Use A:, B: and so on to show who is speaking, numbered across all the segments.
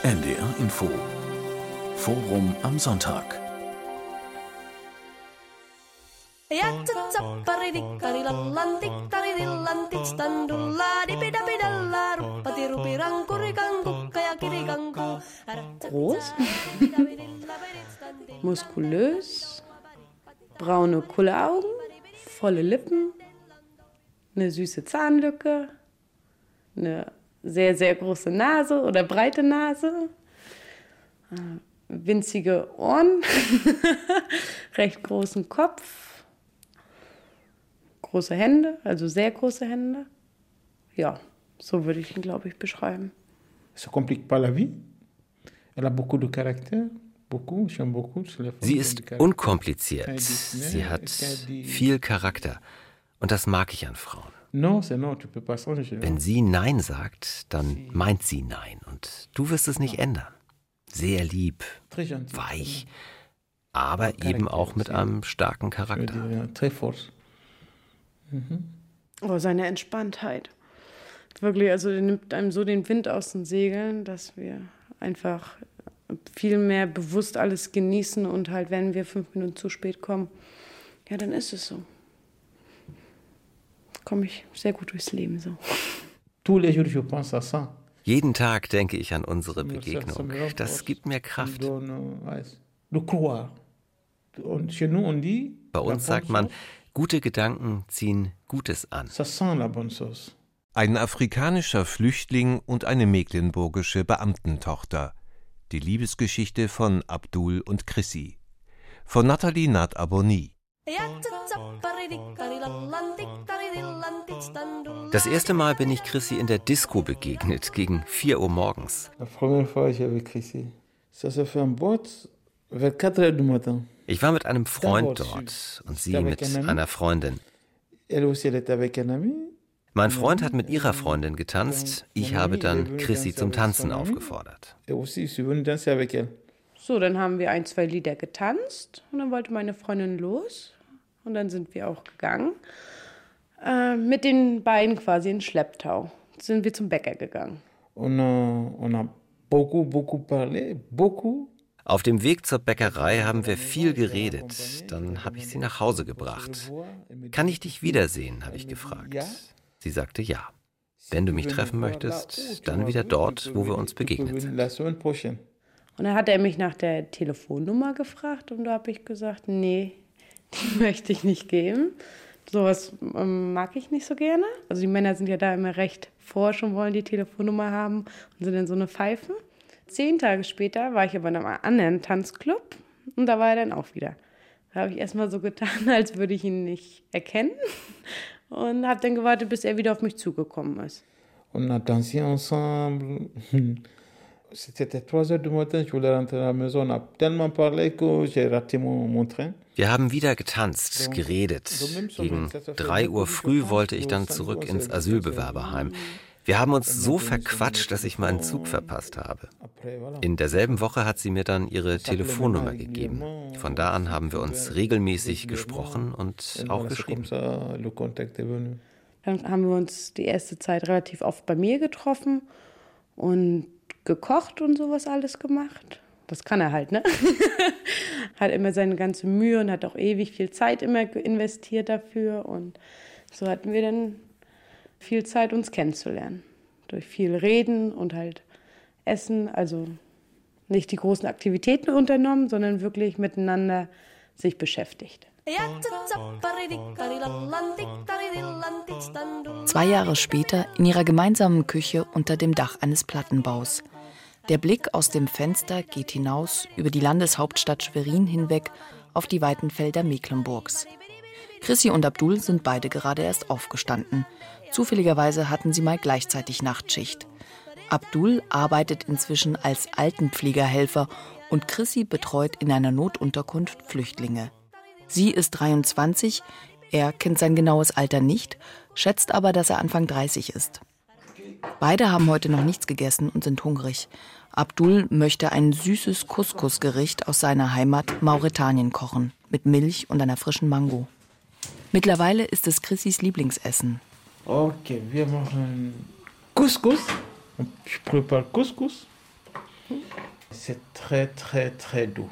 A: NDR Info. Forum am Sonntag.
B: Groß, muskulös, braune Kulleraugen, volle Lippen, eine süße Zahnlücke, eine sehr, sehr große Nase oder breite Nase, winzige Ohren, recht großen Kopf, große Hände, also sehr große Hände. Ja, so würde ich ihn, glaube ich, beschreiben.
C: Ça complique pas la vie. Elle a beaucoup de caractère.
D: Sie ist unkompliziert. Sie hat viel Charakter. Und das mag ich an Frauen. Wenn sie Nein sagt, dann meint sie Nein. Und du wirst es nicht ändern. Sehr lieb, weich, aber eben auch mit einem starken Charakter.
B: Oh, seine Entspanntheit. Wirklich, also der nimmt einem so den Wind aus den Segeln, dass wir einfach viel mehr bewusst alles genießen und halt, wenn wir 5 Minuten zu spät kommen, ja, dann ist es so. Komme ich sehr gut durchs Leben so.
D: Jeden Tag denke ich an unsere Begegnung. Das gibt mir Kraft. Bei uns sagt man, gute Gedanken ziehen Gutes an.
E: Ein afrikanischer Flüchtling und eine mecklenburgische Beamtentochter. Die Liebesgeschichte von Abdul und Chrissy. Von Nathalie Nath-Abonny.
D: Das erste Mal bin ich Chrissy in der Disco begegnet, gegen 4 Uhr morgens. Ich war mit einem Freund dort und sie mit einer Freundin. Mein Freund hat mit ihrer Freundin getanzt, ich habe dann Chrissy zum Tanzen aufgefordert.
B: So, dann haben wir 1, 2 Lieder getanzt und dann wollte meine Freundin los und dann sind wir auch gegangen. Mit den beiden quasi in Schlepptau sind wir zum Bäcker gegangen.
D: Auf dem Weg zur Bäckerei haben wir viel geredet. Dann habe ich sie nach Hause gebracht. Kann ich dich wiedersehen, habe ich gefragt. Sie sagte ja. Wenn du mich treffen möchtest, dann wieder dort, wo wir uns begegnet sind.
B: Und dann hat er mich nach der Telefonnummer gefragt und da habe ich gesagt, nee, die möchte ich nicht geben. Sowas mag ich nicht so gerne. Also die Männer sind ja da immer recht forsch und wollen die Telefonnummer haben und sind dann so eine Pfeife. 10 Tage später war ich aber in einem anderen Tanzclub und da war er dann auch wieder. Da habe ich erstmal so getan, als würde ich ihn nicht erkennen und habe dann gewartet, bis er wieder auf mich zugekommen ist.
C: On a dansé ensemble. C'était 3 heures du matin, je voulais rentrer à la maison. On a tellement parlé que j'ai raté mon train.
D: Wir haben wieder getanzt, geredet. Gegen 3 Uhr früh wollte ich dann zurück ins Asylbewerberheim. Wir haben uns so verquatscht, dass ich meinen Zug verpasst habe. In derselben Woche hat sie mir dann ihre Telefonnummer gegeben. Von da an haben wir uns regelmäßig gesprochen und auch geschrieben.
B: Dann haben wir uns die erste Zeit relativ oft bei mir getroffen und gekocht und sowas alles gemacht. Das kann er halt, ne? Hat immer seine ganze Mühe und hat auch ewig viel Zeit immer investiert dafür. Und so hatten wir dann viel Zeit, uns kennenzulernen. Durch viel Reden und halt Essen. Also nicht die großen Aktivitäten unternommen, sondern wirklich miteinander sich beschäftigt.
F: 2 Jahre später in ihrer gemeinsamen Küche unter dem Dach eines Plattenbaus. Der Blick aus dem Fenster geht hinaus über die Landeshauptstadt Schwerin hinweg auf die weiten Felder Mecklenburgs. Chrissy und Abdul sind beide gerade erst aufgestanden. Zufälligerweise hatten sie mal gleichzeitig Nachtschicht. Abdul arbeitet inzwischen als Altenpflegerhelfer und Chrissy betreut in einer Notunterkunft Flüchtlinge. Sie ist 23, er kennt sein genaues Alter nicht, schätzt aber, dass er Anfang 30 ist. Beide haben heute noch nichts gegessen und sind hungrig. Abdul möchte ein süßes Couscous-Gericht aus seiner Heimat Mauretanien kochen, mit Milch und einer frischen Mango. Mittlerweile ist es Chrissys Lieblingsessen.
C: Okay, wir machen Couscous. Ich prepare Couscous. C'est très, très, très doux.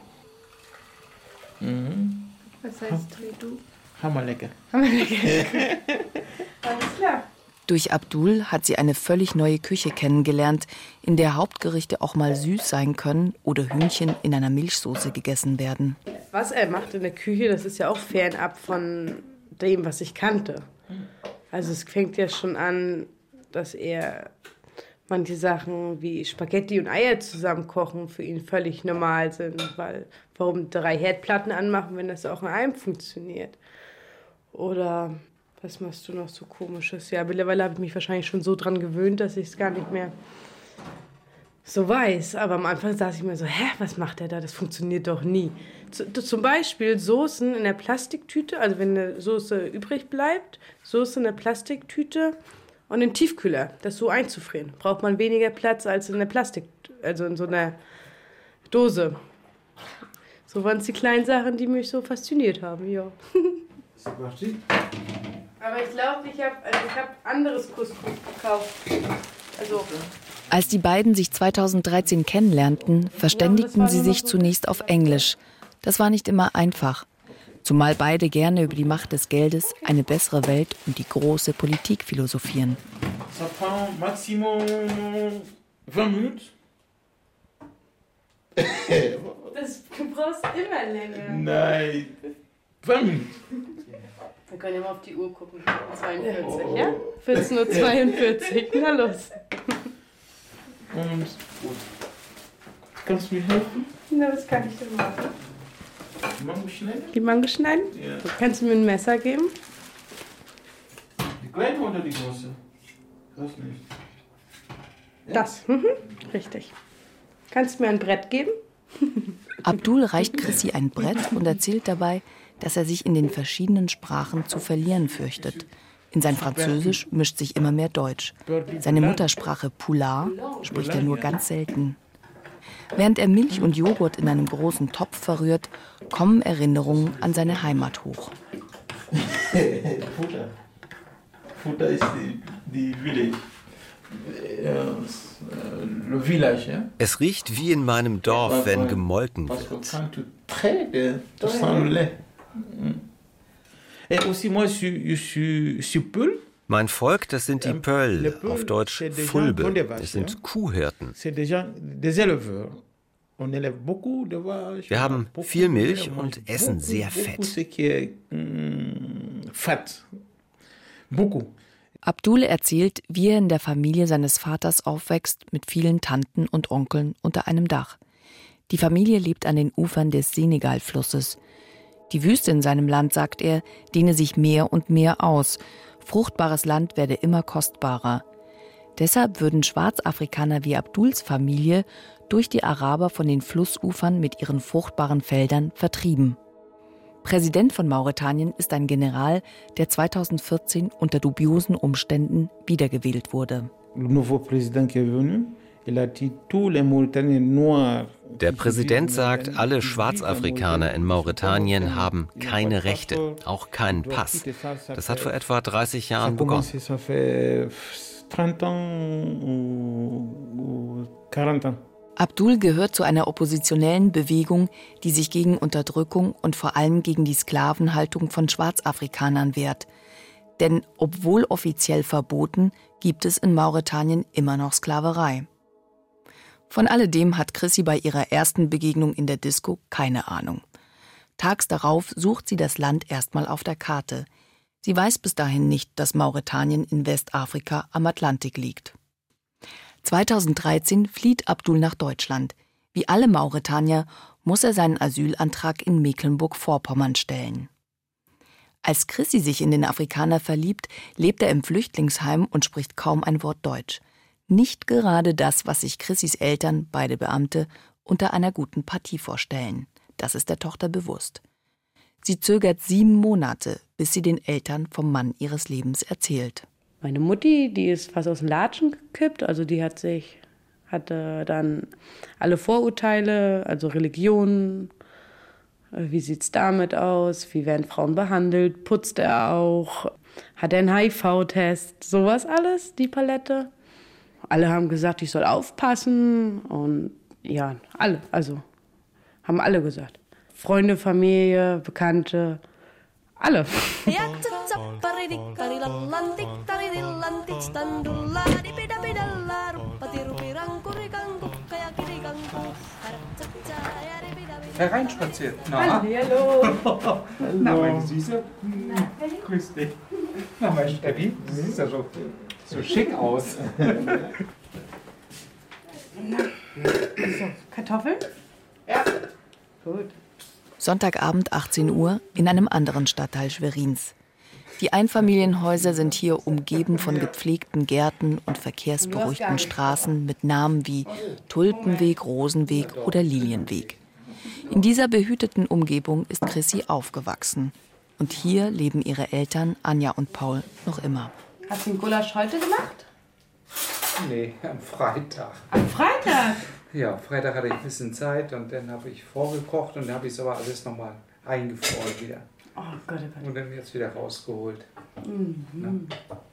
B: Was heißt très doux?
C: Hammerlecker.
B: Alles klar.
F: Durch Abdul hat sie eine völlig neue Küche kennengelernt, in der Hauptgerichte auch mal süß sein können oder Hühnchen in einer Milchsoße gegessen werden.
B: Was er macht in der Küche, das ist ja auch fernab von dem, was ich kannte. Also es fängt ja schon an, dass er manche Sachen wie Spaghetti und Eier zusammen kochen für ihn völlig normal sind. Weil warum 3 Herdplatten anmachen, wenn das auch in einem funktioniert? Oder was machst du noch so Komisches? Ja, mittlerweile habe ich mich wahrscheinlich schon so dran gewöhnt, dass ich es gar nicht mehr so weiß. Aber am Anfang saß ich mir so, was macht er da? Das funktioniert doch nie. Zum Beispiel Soßen in der Plastiktüte, also wenn eine Soße übrig bleibt, Soße in der Plastiktüte und in den Tiefkühler, das so einzufrieren. Braucht man weniger Platz als in der also in so einer Dose. So waren es die kleinen Sachen, die mich so fasziniert haben, ja. Aber ich glaube, ich hab anderes Couscous gekauft.
F: Als die beiden sich 2013 kennenlernten, verständigten sie sich zunächst auf Englisch. Das war nicht immer einfach. Zumal beide gerne über die Macht des Geldes, eine bessere Welt und die große Politik philosophieren.
C: Ça prend maximum 20 Minuten.
B: Du brauchst immer länger.
C: Nein, 20 Minuten.
B: Wir können ja mal auf die Uhr gucken. 42, ja? 14:42 Uhr. Na los.
C: Und kannst du mir helfen?
B: Na, was kann ich denn machen?
C: Die Mango schneiden?
B: Die Mango schneiden?
C: Ja.
B: Kannst du mir ein Messer geben?
C: Die kleine oder die große? Das nicht. Ja?
B: Das, richtig. Kannst du mir ein Brett geben?
F: Abdul reicht Chrissy ein Brett und erzählt dabei, dass er sich in den verschiedenen Sprachen zu verlieren fürchtet. In sein Französisch mischt sich immer mehr Deutsch. Seine Muttersprache Poulard spricht er nur ganz selten. Während er Milch und Joghurt in einem großen Topf verrührt, kommen Erinnerungen an seine Heimat hoch.
C: Futa ist die Village.
D: Es riecht wie in meinem Dorf, wenn gemolken wird. Mein Volk, das sind die Peul, auf Deutsch Fulbe. Es sind Kuhhirten. Wir haben viel Milch und essen sehr fett.
F: Abdul erzählt, wie er in der Familie seines Vaters aufwächst, mit vielen Tanten und Onkeln unter einem Dach. Die Familie lebt an den Ufern des Senegal-Flusses. Die Wüste in seinem Land, sagt er, dehne sich mehr und mehr aus. Fruchtbares Land werde immer kostbarer. Deshalb würden Schwarzafrikaner wie Abduls Familie durch die Araber von den Flussufern mit ihren fruchtbaren Feldern vertrieben. Präsident von Mauretanien ist ein General, der 2014 unter dubiosen Umständen wiedergewählt wurde.
D: Der Präsident sagt, alle Schwarzafrikaner in Mauretanien haben keine Rechte, auch keinen Pass. Das hat vor etwa 30 Jahren begonnen.
F: Abdul gehört zu einer oppositionellen Bewegung, die sich gegen Unterdrückung und vor allem gegen die Sklavenhaltung von Schwarzafrikanern wehrt. Denn obwohl offiziell verboten, gibt es in Mauretanien immer noch Sklaverei. Von alledem hat Chrissy bei ihrer ersten Begegnung in der Disco keine Ahnung. Tags darauf sucht sie das Land erstmal auf der Karte. Sie weiß bis dahin nicht, dass Mauretanien in Westafrika am Atlantik liegt. 2013 flieht Abdul nach Deutschland. Wie alle Mauretanier muss er seinen Asylantrag in Mecklenburg-Vorpommern stellen. Als Chrissy sich in den Afrikaner verliebt, lebt er im Flüchtlingsheim und spricht kaum ein Wort Deutsch. Nicht gerade das, was sich Chrissys Eltern, beide Beamte, unter einer guten Partie vorstellen. Das ist der Tochter bewusst. Sie zögert 7 Monate, bis sie den Eltern vom Mann ihres Lebens erzählt.
B: Meine Mutti, die ist fast aus dem Latschen gekippt. Also die hatte dann alle Vorurteile, also Religion, wie sieht's damit aus, wie werden Frauen behandelt, putzt er auch, hat er einen HIV-Test, sowas alles, die Palette. Alle haben gesagt, ich soll aufpassen und Ja, alle, also haben alle gesagt. Freunde, Familie, Bekannte, alle.
G: Hereinspaziert.
B: Na, hallo.
G: Na, meine Süße. Grüß dich. Na, mein Steffi, du siehst ja so schick aus.
B: So, Kartoffeln? Ja. Gut.
F: Sonntagabend 18 Uhr in einem anderen Stadtteil Schwerins. Die Einfamilienhäuser sind hier umgeben von gepflegten Gärten und verkehrsberuhigten Straßen mit Namen wie Tulpenweg, Rosenweg oder Lilienweg. In dieser behüteten Umgebung ist Chrissy aufgewachsen. Und hier leben ihre Eltern, Anja und Paul, noch immer.
B: Hast du den Gulasch heute gemacht?
G: Nee, am Freitag.
B: Am Freitag?
G: Ja, Freitag hatte ich ein bisschen Zeit und dann habe ich vorgekocht und dann habe ich es aber alles nochmal eingefroren wieder.
B: Oh Gott, oh Gott.
G: Und dann jetzt wieder rausgeholt.
B: Mhm.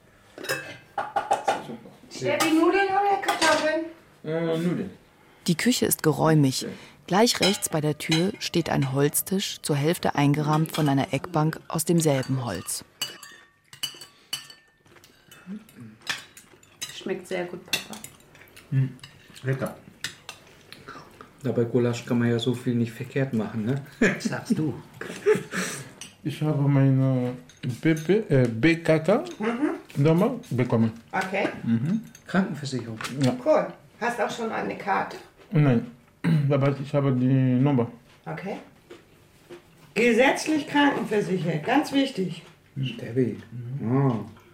H: Steffi, Nudeln oder Kartoffeln?
C: Nudeln.
F: Die Küche ist geräumig. Gleich rechts bei der Tür steht ein Holztisch, zur Hälfte eingerahmt von einer Eckbank aus demselben Holz.
B: Schmeckt sehr gut, Papa.
C: Lecker.
G: Dabei Gulasch kann man ja so viel nicht verkehrt machen, ne?
H: Sagst du.
C: Ich habe meine BKK nochmal bekommen.
H: Okay,
G: Krankenversicherung.
C: Ja.
H: cool. Hast auch schon eine Karte?
C: Nein, aber ich habe die Nummer.
H: Okay. Gesetzlich krankenversichert, ganz wichtig.
G: Steffi. Oh.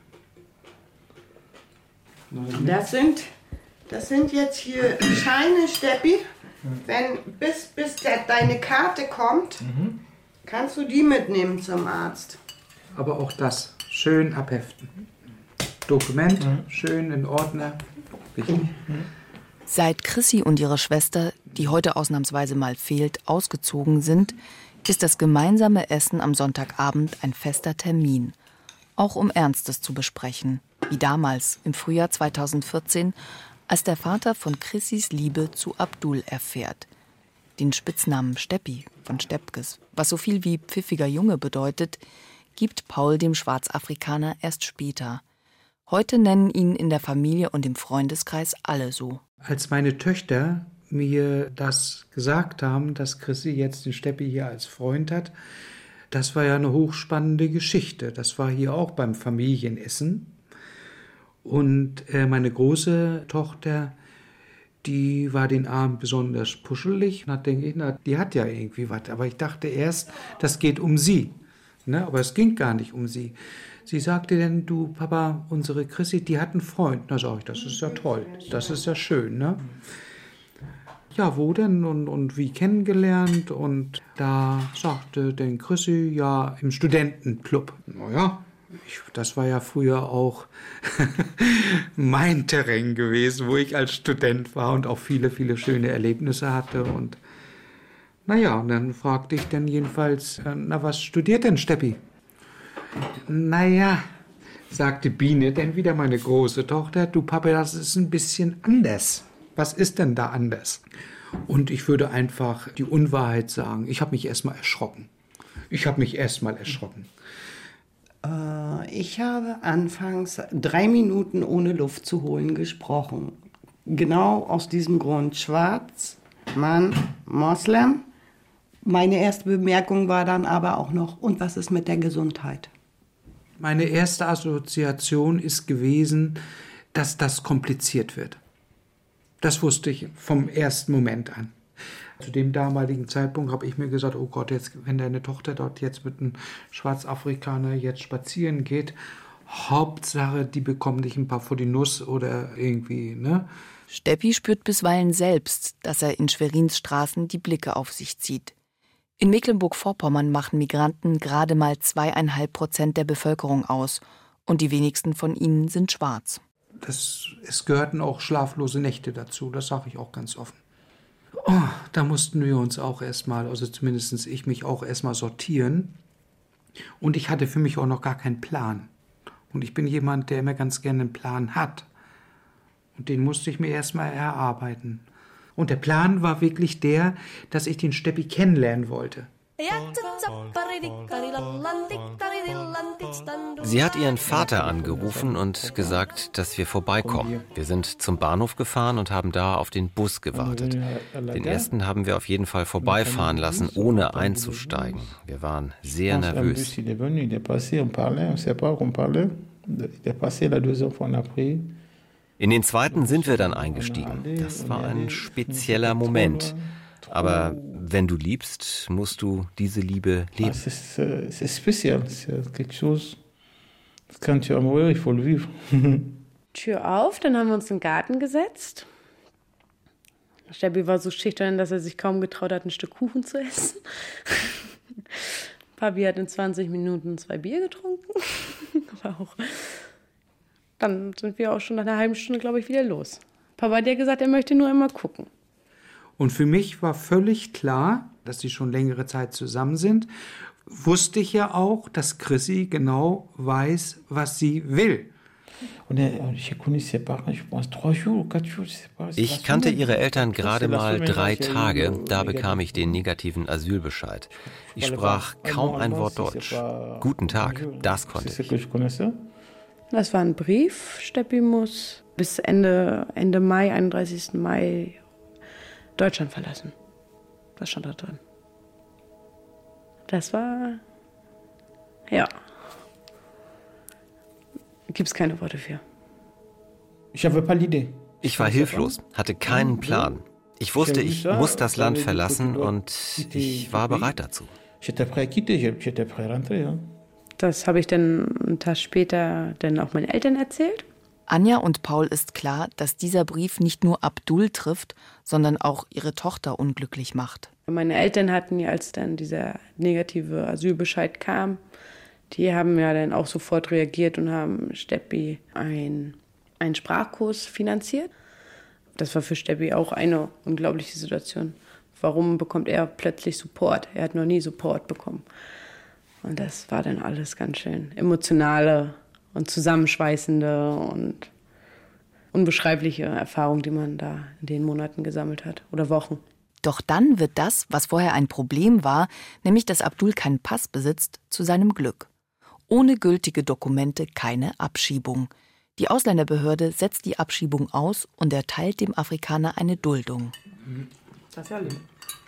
H: Das sind jetzt hier Scheine, Steppi. Wenn bis deine Karte kommt, kannst du die mitnehmen zum Arzt.
G: Aber auch das schön abheften. Dokument, schön in Ordner. Wichtig.
F: Seit Chrissy und ihre Schwester, die heute ausnahmsweise mal fehlt, ausgezogen sind, ist das gemeinsame Essen am Sonntagabend ein fester Termin. Auch um Ernstes zu besprechen, wie damals im Frühjahr 2014, als der Vater von Chrissys Liebe zu Abdul erfährt. Den Spitznamen Steppi von Steppkes, was so viel wie pfiffiger Junge bedeutet, gibt Paul dem Schwarzafrikaner erst später. Heute nennen ihn in der Familie und im Freundeskreis alle so.
G: Als meine Töchter mir das gesagt haben, dass Chrissy jetzt den Steppi hier als Freund hat, das war ja eine hochspannende Geschichte. Das war hier auch beim Familienessen. Und meine große Tochter, die war den Abend besonders puschelig. Da denke ich, na, die hat ja irgendwie was. Aber ich dachte erst, das geht um sie. Ne? Aber es ging gar nicht um sie. Sie sagte dann, du Papa, unsere Chrissy, die hat einen Freund. Da sage ich, das ist ja toll, das ist ja schön. Ne? Ja, wo denn und wie kennengelernt? Und da sagte denn Chrissy, ja, im Studentenclub. Naja, das war ja früher auch mein Terrain gewesen, wo ich als Student war und auch viele, viele schöne Erlebnisse hatte. Und naja, und dann fragte ich dann jedenfalls, na, was studiert denn Steppi? Naja, sagte Biene, denn wieder meine große Tochter, du Papa, das ist ein bisschen anders. Was ist denn da anders? Und ich würde einfach die Unwahrheit sagen. Ich habe mich erstmal erschrocken. Ich
H: habe anfangs 3 Minuten ohne Luft zu holen gesprochen. Genau aus diesem Grund. Schwarz, Mann, Moslem. Meine erste Bemerkung war dann aber auch noch, und was ist mit der Gesundheit?
G: Meine erste Assoziation ist gewesen, dass das kompliziert wird. Das wusste ich vom ersten Moment an. Zu dem damaligen Zeitpunkt habe ich mir gesagt, oh Gott, jetzt, wenn deine Tochter dort jetzt mit einem Schwarzafrikaner jetzt spazieren geht, Hauptsache, die bekommen dich ein paar vor die Nuss oder irgendwie, ne?
F: Steppi spürt bisweilen selbst, dass er in Schwerins Straßen die Blicke auf sich zieht. In Mecklenburg-Vorpommern machen Migranten gerade mal 2,5% der Bevölkerung aus und die wenigsten von ihnen sind schwarz.
G: Es gehörten auch schlaflose Nächte dazu, das sage ich auch ganz offen. Oh, da mussten wir uns auch erstmal, also zumindest ich mich auch erstmal sortieren. Und ich hatte für mich auch noch gar keinen Plan. Und ich bin jemand, der immer ganz gerne einen Plan hat. Und den musste ich mir erstmal erarbeiten. Und der Plan war wirklich der, dass ich den Steppi kennenlernen wollte.
D: Sie hat ihren Vater angerufen und gesagt, dass wir vorbeikommen. Wir sind zum Bahnhof gefahren und haben da auf den Bus gewartet. Den ersten haben wir auf jeden Fall vorbeifahren lassen, ohne einzusteigen. Wir waren sehr nervös. In den zweiten sind wir dann eingestiegen. Das war ein spezieller Moment. Aber wenn du liebst, musst du diese Liebe leben.
C: Es ist speziell, es ist quelque chose. Quand tu aimes mourir, il faut le vivre.
B: Tür auf, dann haben wir uns in den Garten gesetzt. Steppi war so schüchtern, dass er sich kaum getraut hat, ein Stück Kuchen zu essen. Papi hat in 20 Minuten 2 Bier getrunken. Aber auch. Dann sind wir auch schon nach einer halben Stunde, glaube ich, wieder los. Papa hat ja gesagt, er möchte nur einmal gucken.
G: Und für mich war völlig klar, dass sie schon längere Zeit zusammen sind. Wusste ich ja auch, dass Chrissy genau weiß, was sie will.
D: Ich kannte ihre Eltern gerade mal 3 Tage, da bekam ich den negativen Asylbescheid. Ich sprach kaum ein Wort Deutsch. Guten Tag, das konnte ich.
B: Das war ein Brief, Steppi muss bis Ende Mai, 31. Mai, Deutschland verlassen. Das stand da drin. Das war, ja, gibt's keine Worte für.
D: Ich war hilflos, hatte keinen Plan. Ich wusste, ich muss das Land verlassen und ich war bereit dazu.
B: Das habe ich dann einen Tag später dann auch meinen Eltern erzählt.
F: Anja und Paul ist klar, dass dieser Brief nicht nur Abdul trifft, sondern auch ihre Tochter unglücklich macht.
B: Meine Eltern hatten ja, als dann dieser negative Asylbescheid kam, die haben ja dann auch sofort reagiert und haben Steppi einen Sprachkurs finanziert. Das war für Steppi auch eine unglaubliche Situation. Warum bekommt er plötzlich Support? Er hat noch nie Support bekommen. Und das war dann alles ganz schön emotionale und zusammenschweißende und unbeschreibliche Erfahrung, die man da in den Monaten gesammelt hat oder Wochen.
F: Doch dann wird das, was vorher ein Problem war, nämlich dass Abdul keinen Pass besitzt, zu seinem Glück. Ohne gültige Dokumente keine Abschiebung. Die Ausländerbehörde setzt die Abschiebung aus und erteilt dem Afrikaner eine Duldung.
B: Das ist ja lieb.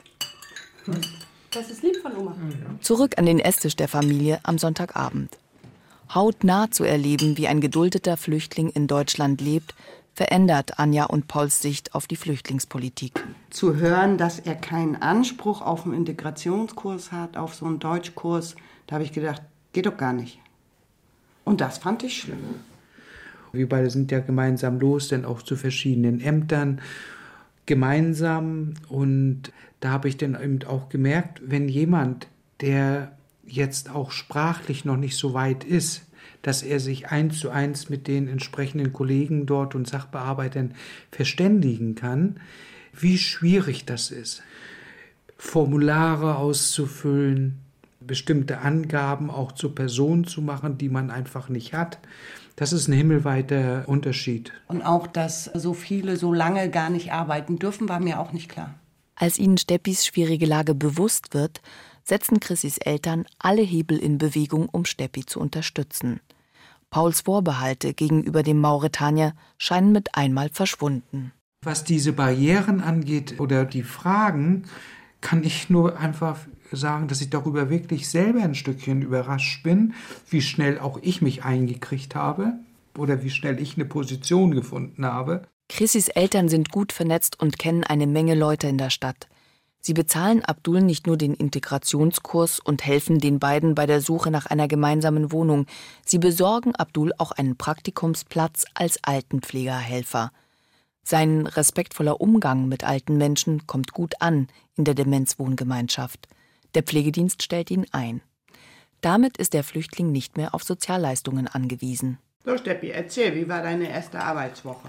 B: Das ist lieb von Oma.
F: Zurück an den Esstisch der Familie am Sonntagabend. Hautnah zu erleben, wie ein geduldeter Flüchtling in Deutschland lebt, verändert Anja und Pauls Sicht auf die Flüchtlingspolitik.
H: Zu hören, dass er keinen Anspruch auf einen Integrationskurs hat, auf so einen Deutschkurs, da habe ich gedacht, geht doch gar nicht. Und das fand ich schlimm.
G: Wir beide sind ja gemeinsam los, dann auch zu verschiedenen Ämtern gemeinsam. Und da habe ich dann eben auch gemerkt, wenn jemand, der jetzt auch sprachlich noch nicht so weit ist, dass er sich 1:1 mit den entsprechenden Kollegen dort und Sachbearbeitern verständigen kann, wie schwierig das ist. Formulare auszufüllen, bestimmte Angaben auch zur Person zu machen, die man einfach nicht hat. Das ist ein himmelweiter Unterschied.
H: Und auch, dass so viele so lange gar nicht arbeiten dürfen, war mir auch nicht klar.
F: Als ihnen Steppis schwierige Lage bewusst wird, setzen Chrissys Eltern alle Hebel in Bewegung, um Steppi zu unterstützen. Pauls Vorbehalte gegenüber dem Mauretanier scheinen mit einmal verschwunden.
G: Was diese Barrieren angeht oder die Fragen, kann ich nur einfach sagen, dass ich darüber wirklich selber ein Stückchen überrascht bin, wie schnell auch ich mich eingekriegt habe oder wie schnell ich eine Position gefunden habe.
F: Chrissys Eltern sind gut vernetzt und kennen eine Menge Leute in der Stadt. Sie bezahlen Abdul nicht nur den Integrationskurs und helfen den beiden bei der Suche nach einer gemeinsamen Wohnung. Sie besorgen Abdul auch einen Praktikumsplatz als Altenpflegerhelfer. Sein respektvoller Umgang mit alten Menschen kommt gut an in der Demenzwohngemeinschaft. Der Pflegedienst stellt ihn ein. Damit ist der Flüchtling nicht mehr auf Sozialleistungen angewiesen.
H: So, Steppi, erzähl, wie war deine erste Arbeitswoche?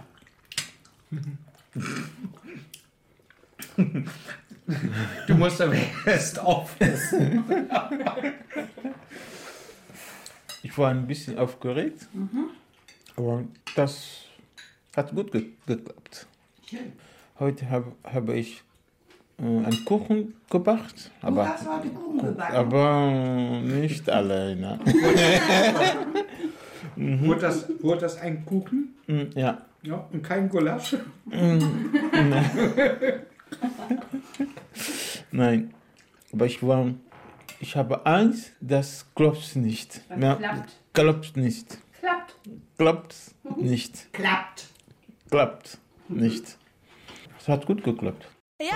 G: Du musst aber erst aufessen.
C: Ich war ein bisschen aufgeregt, aber das hat gut geklappt. Heute habe ich einen Kuchen gebacken.
H: Du hast heute Kuchen gebacken?
C: Aber nicht alleine.
G: Wurde das ein Kuchen?
C: Ja.
G: Ja, und kein Gulasch?
C: Nein. Aber ich habe eins, das klappt nicht. Klappt nicht. Klappt nicht. Klappt nicht. Es hat gut geklappt.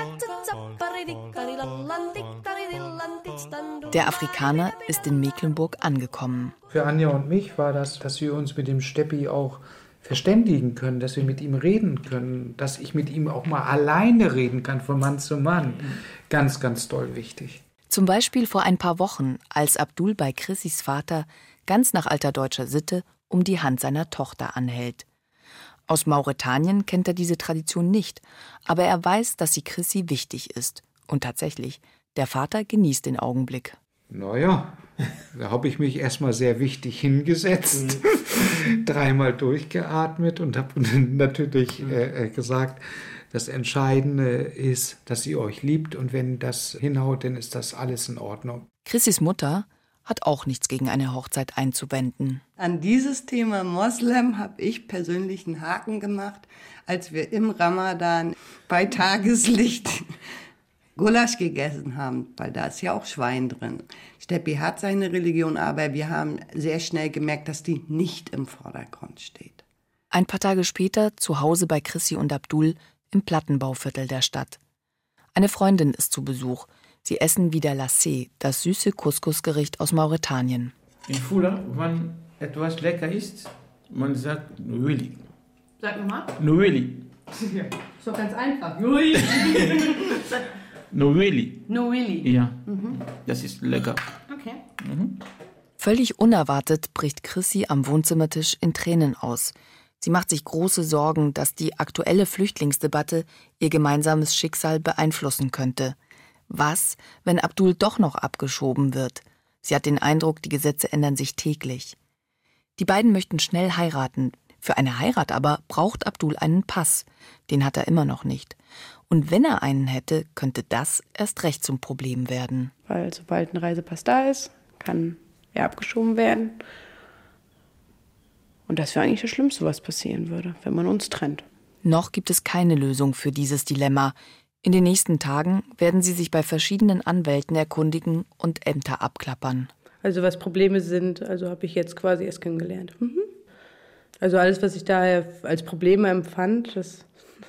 F: Der Afrikaner ist in Mecklenburg angekommen.
G: Für Anja und mich war das, dass wir uns mit dem Steppi auch verständigen können, dass wir mit ihm reden können, dass ich mit ihm auch mal alleine reden kann, von Mann zu Mann. Ganz, ganz doll wichtig.
F: Zum Beispiel vor ein paar Wochen, als Abdul bei Chrissys Vater ganz nach alter deutscher Sitte um die Hand seiner Tochter anhält. Aus Mauretanien kennt er diese Tradition nicht, aber er weiß, dass sie Chrissy wichtig ist. Und tatsächlich, der Vater genießt den Augenblick.
G: Naja, da habe ich mich erstmal sehr wichtig hingesetzt, 3-mal durchgeatmet und habe natürlich gesagt, das Entscheidende ist, dass sie euch liebt und wenn das hinhaut, dann ist das alles in Ordnung.
F: Chrissys Mutter hat auch nichts gegen eine Hochzeit einzuwenden.
H: An dieses Thema Moslem habe ich persönlich einen Haken gemacht, als wir im Ramadan bei Tageslicht Gulasch gegessen haben, weil da ist ja auch Schwein drin. Steppi hat seine Religion, aber wir haben sehr schnell gemerkt, dass die nicht im Vordergrund steht.
F: Ein paar Tage später zu Hause bei Chrissy und Abdul im Plattenbauviertel der Stadt. Eine Freundin ist zu Besuch. Sie essen wieder Lassé, das süße Couscous-Gericht aus Mauretanien.
C: In Fula, wenn etwas lecker ist, man sagt Nueli.
B: Sag nochmal.
C: Nueli.
B: Ja. Ist doch ganz einfach. Nueli.
C: Nueli.
B: Nueli.
C: Ja, das ist lecker.
B: Okay.
F: Völlig unerwartet bricht Chrissy am Wohnzimmertisch in Tränen aus. Sie macht sich große Sorgen, dass die aktuelle Flüchtlingsdebatte ihr gemeinsames Schicksal beeinflussen könnte. Was, wenn Abdul doch noch abgeschoben wird? Sie hat den Eindruck, die Gesetze ändern sich täglich. Die beiden möchten schnell heiraten. Für eine Heirat aber braucht Abdul einen Pass. Den hat er immer noch nicht. Und wenn er einen hätte, könnte das erst recht zum Problem werden.
B: Weil sobald ein Reisepass da ist, kann er abgeschoben werden. Und das wäre eigentlich das Schlimmste, was passieren würde, wenn man uns trennt.
F: Noch gibt es keine Lösung für dieses Dilemma. In den nächsten Tagen werden sie sich bei verschiedenen Anwälten erkundigen und Ämter abklappern.
B: Also was Probleme sind, also habe ich jetzt quasi erst kennengelernt. Also alles, was ich daher als Probleme empfand, das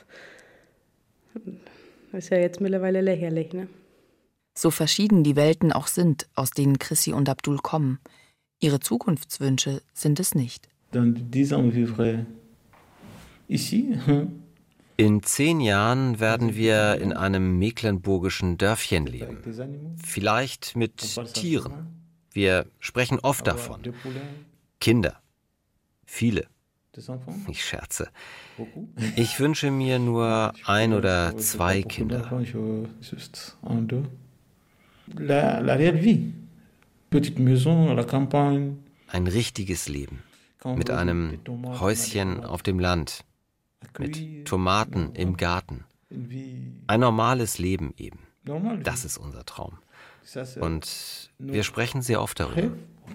B: ist ja jetzt mittlerweile lächerlich, ne?
F: So verschieden die Welten auch sind, aus denen Chrissy und Abdul kommen. Ihre Zukunftswünsche sind es nicht.
D: In 10 Jahren werden wir in einem mecklenburgischen Dörfchen leben. Vielleicht mit Tieren. Wir sprechen oft davon. Kinder. Viele. Ich scherze. Ich wünsche mir nur 1 oder 2 Kinder. Ein richtiges Leben. Mit einem Häuschen auf dem Land. Mit Tomaten im Garten. Ein normales Leben eben. Das ist unser Traum. Und wir sprechen sehr oft darüber.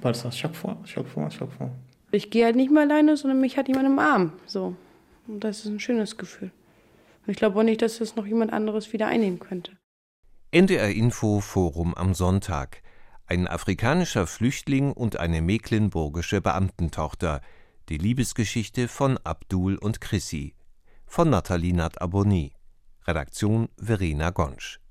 B: Ich gehe halt nicht mehr alleine, sondern mich hat jemand im Arm. So. Und das ist ein schönes Gefühl. Und ich glaube auch nicht, dass das noch jemand anderes wieder einnehmen könnte.
E: NDR Info Forum am Sonntag. Ein afrikanischer Flüchtling und eine mecklenburgische Beamtentochter. Die Liebesgeschichte von Abdul und Chrissy. Von Nathalie Nat-Abonny. Redaktion Verena Gonsch.